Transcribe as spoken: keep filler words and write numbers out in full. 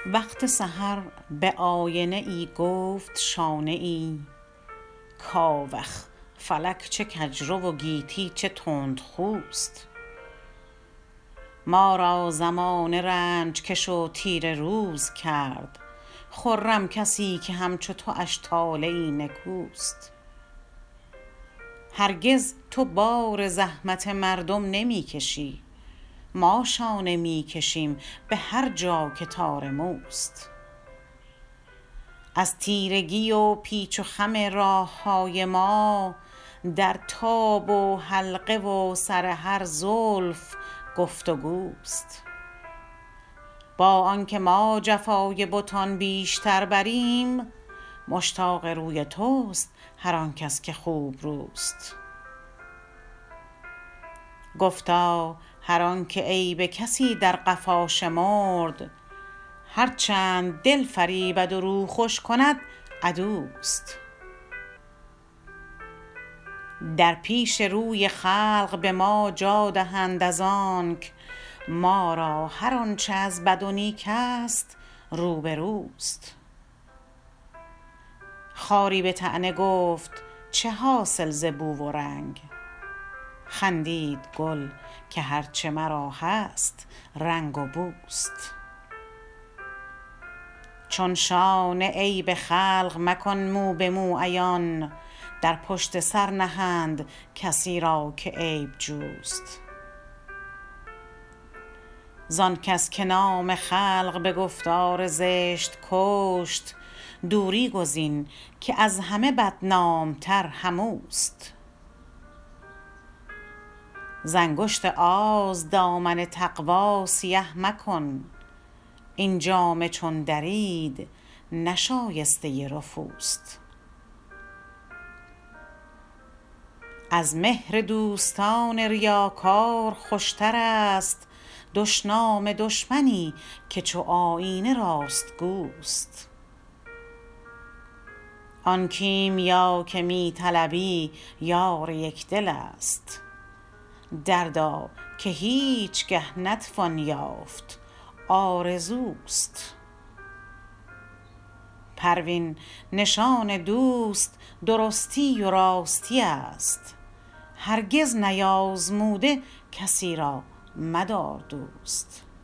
وقت سحر به آینه ای گفت شانه ای، کاوخ فلک چه کجرو و گیتی چه تندخوست. ما را زمانه رنج کش و تیره روز کرد، خرم کسی که همچو تواش طالعی نکوست. هرگز تو بار زحمت مردم نمی کشی، ما شانه می کشیم به هر جا که تار موست. از تیرگی و پیچ و خم راه های ما، در تاب و حلقه و سر هر زلف گفت و گوست. با آنکه ما جفای بتان بیشتر بریم، مشتاق روی توست هر آن کس که خوب روست. گفتا هر آن که عیب کسی در قفا شمرد، هر چند دل فریبد و رو خوش کند عدوست. در پیش روی خلق به ما جا دهند از آنک، ما را هر آنچه از بد و نیک است روبروست. خاری به طعنه گفت چه حاصل ز بو و رنگ، خندید گل که هرچه مرا هست رنگ و بوست. چون شانه عیب خلق مکن مو به مو عیان، در پشت سر نهند کسی را که عیب جوست. زان کس که نام خلق به گفتار زشت کشت، دوری گزین که از همه بدنام تر هموست. ز انگشت آز دامن تقوی سیه مکن، این جامه چون درید نشایسته رفوست. از مهر دوستان ریاکار خوشتر است دشنام دشمنی که چو آیینه راستگوست. آن کیمیا که می طلبی یار یکدل است، دردا که هیچگه نتوان یافت آرزوست. پروین نشان دوست درستی و راستی است، هرگز نیازموده کسی را مدار دوست.